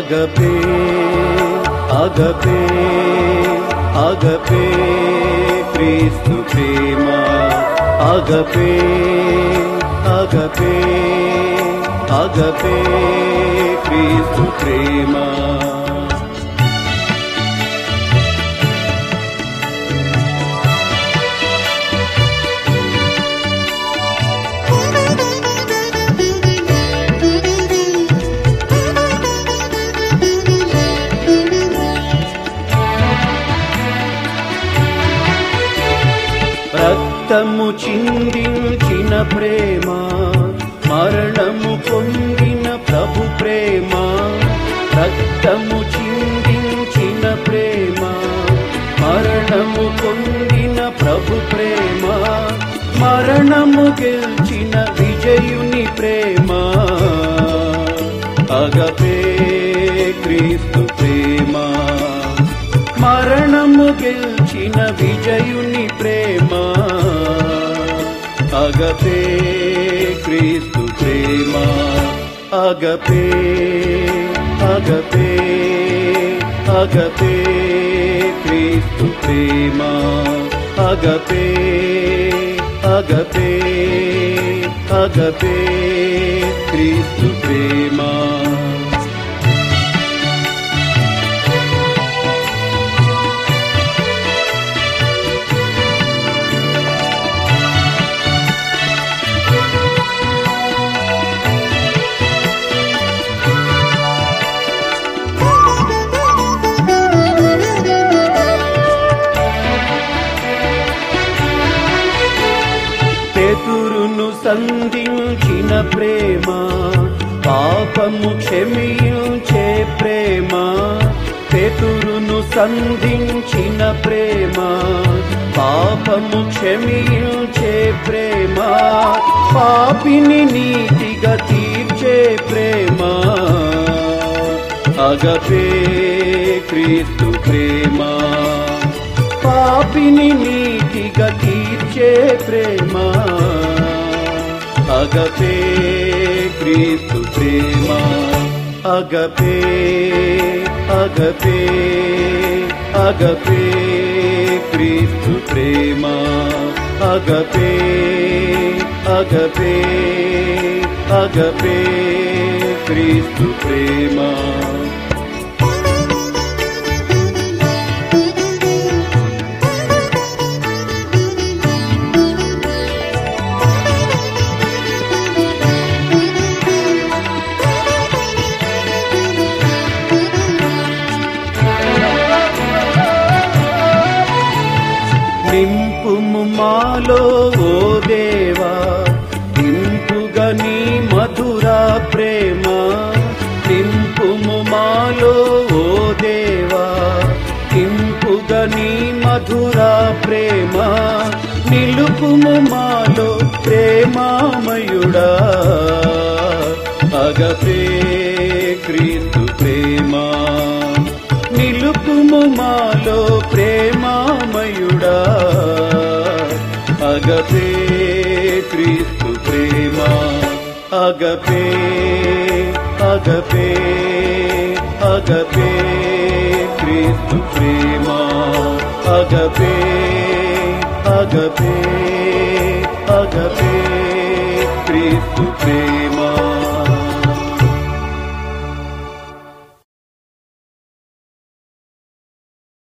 అగపే అగపే అగపే క్రీస్తు ప్రేమ అగపే అగపే అగపే క్రీస్తు ప్రేమ రక్తము చిందించిన ప్రేమ మరణము పొందిన ప్రభు ప్రేమ రక్తము చిందించిన ప్రేమ మరణము పొందిన ప్రభు ప్రేమ మరణము గెలిచిన విజయుని ప్రేమ అగపే క్రీస్తు ప్రేమ మరణము గెలిచిన విజయుని ప్రేమ అగపే క్రీస్తు ప్రేమ అగపే అగపే అగపే క్రీస్తు ప్రేమ అగపే అగపే అగపే క్రీస్తు ప్రేమ పేతురును సంధించిన ప్రేమ పాపము క్షమించే ప్రేమ పేతురును సంధించిన ప్రేమ పాపము క్షమించే ప్రేమ పాపిని నీతిగా తీర్చే ప్రేమ అగపే క్రీస్తు ప్రేమ పాపిని నీతిగా తీర్చే ప్రేమ అగపే క్రీస్తు ప్రేమ అగపే అగపే అగపే క్రీస్తు ప్రేమ అగపే అగపే అగపే క్రీస్తు ప్రేమ నింపుము మాలో ఓ దేవా నింపుగా నీ మధుర ప్రేమ నింపుము మాలో ఓ దేవా నింపుగా నీ మధుర ప్రేమ నిలుపుము మాలో ప్రేమామయుడా అగపే క్రీస్తు ప్రేమ నిలుపుము మాలో ప్రేమామయుడా అగపే క్రీస్తు ప్రేమ అగపే అగపే అగపే క్రీస్తు ప్రేమ అగపే అగపే అగపే క్రీస్తు ప్రేమ